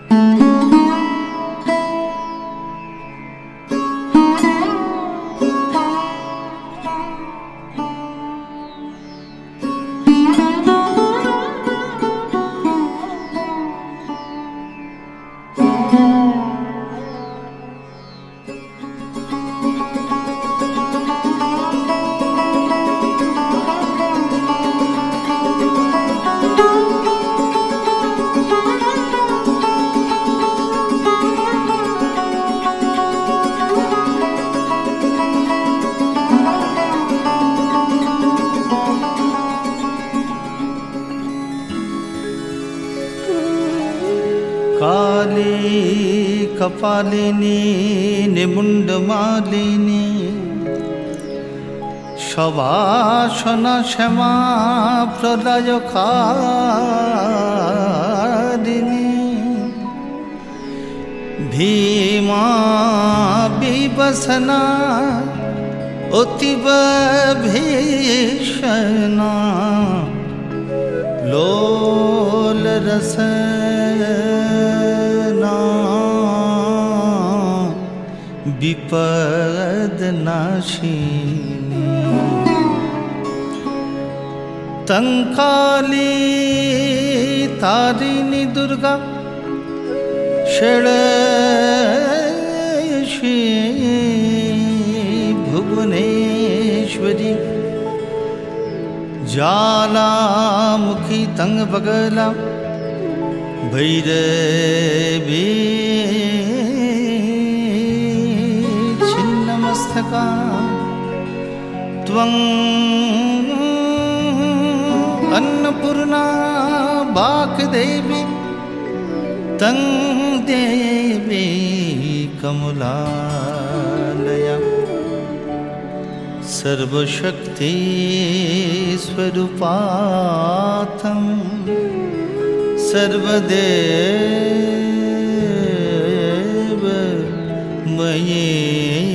काली कपालिनी निमुण्डमालिनी शवासना क्षमा प्रलयकारिणी भीमा विवसना अतीव भीषणा लोल रसना विपद नाशिनी तंकाली तारिणी दुर्गा षडशी भुवनेश्वरी ज्वालामुखी तंगबगला भैरवी छिन्नमस्तका त्वं अन्नपूर्णा वाग्देवी तं देवी कमलालया सर्वशक्ति स्वरूपार्थं सर्वदेव मयि